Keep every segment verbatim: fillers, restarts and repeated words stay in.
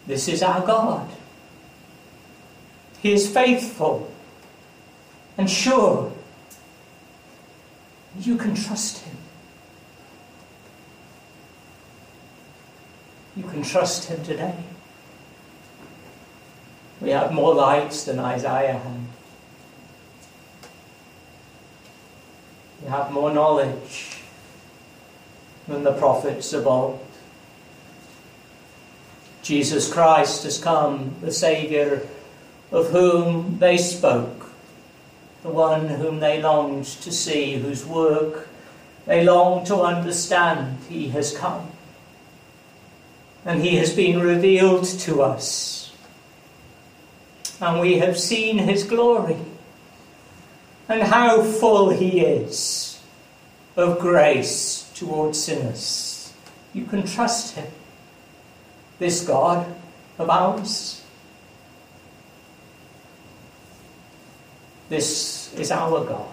This is our God. He is faithful and sure. You can trust him. You can trust him today. We have more lights than Isaiah had. We have more knowledge than the prophets of old. Jesus Christ has come, the Saviour of whom they spoke, the one whom they longed to see, whose work they longed to understand. He has come. And he has been revealed to us. And we have seen his glory. And how full he is of grace towards sinners. You can trust him. This God of ours. This is our God.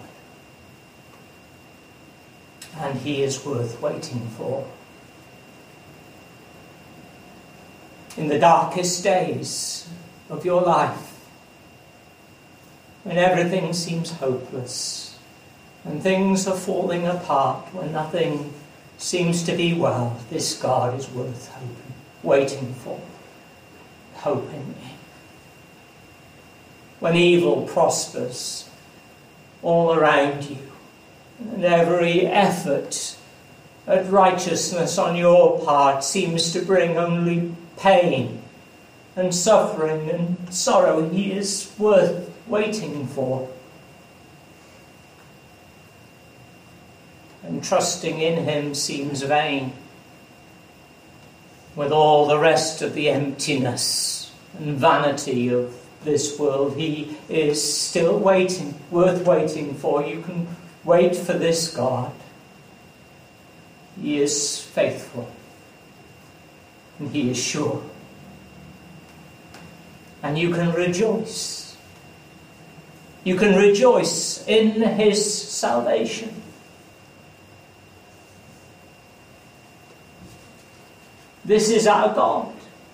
And he is worth waiting for. In the darkest days of your life, when everything seems hopeless, and things are falling apart, when nothing seems to be well, this God is worth hoping, waiting for, hoping in. When evil prospers all around you, and every effort at righteousness on your part seems to bring only pain and suffering and sorrow, he is worth waiting for. And trusting in him seems vain, with all the rest of the emptiness and vanity of this world. He is still waiting, worth waiting for. You can wait for this God. He is faithful, and he is sure. And you can rejoice. You can rejoice in his salvation. This is our God.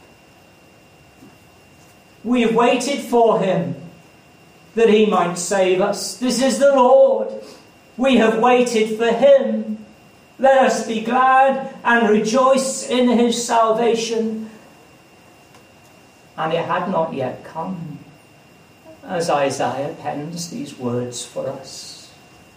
We have waited for him that he might save us. This is the Lord. We have waited for him. Let us be glad and rejoice in his salvation. And it had not yet come, as Isaiah pens these words for us.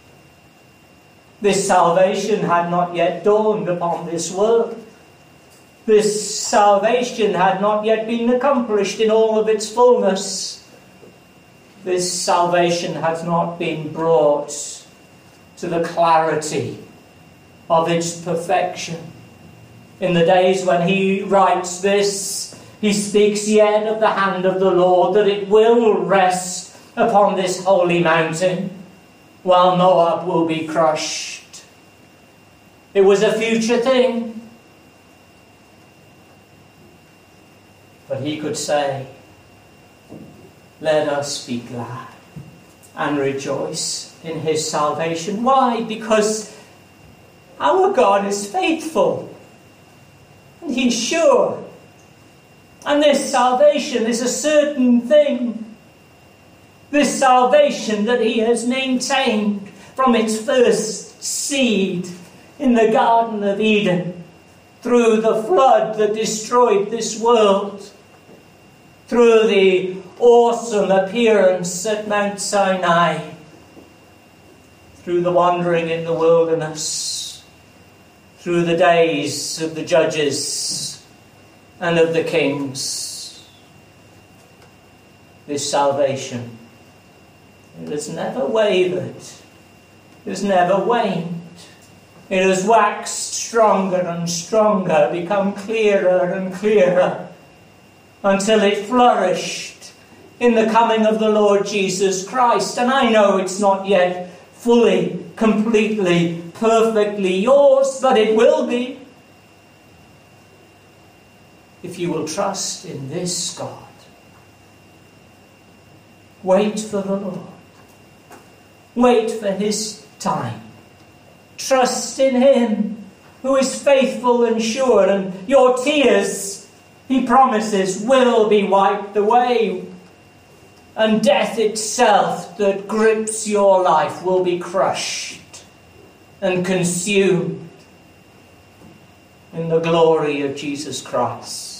This salvation had not yet dawned upon this world. This salvation had not yet been accomplished in all of its fullness. This salvation has not been brought to the clarity of its perfection. In the days when he writes this, he speaks yet of the hand of the Lord, that it will rest upon this holy mountain, while Moab will be crushed. It was a future thing. But he could say, let us be glad and rejoice in his salvation. Why? Because our God is faithful. And he's sure. And this salvation is a certain thing. This salvation that he has maintained from its first seed in the Garden of Eden, through the flood that destroyed this world, through the awesome appearance at Mount Sinai, through the wandering in the wilderness, through the days of the judges and of the kings. This salvation, it has never wavered, it has never waned. It has waxed stronger and stronger, become clearer and clearer, until it flourished in the coming of the Lord Jesus Christ. And I know it's not yet fully, completely, perfectly yours, but it will be, if you will trust in this God. Wait for the Lord. Wait for his time. Trust in him who is faithful and sure, and your tears he promises, will be wiped away. And death itself that grips your life will be crushed and consumed in the glory of Jesus Christ.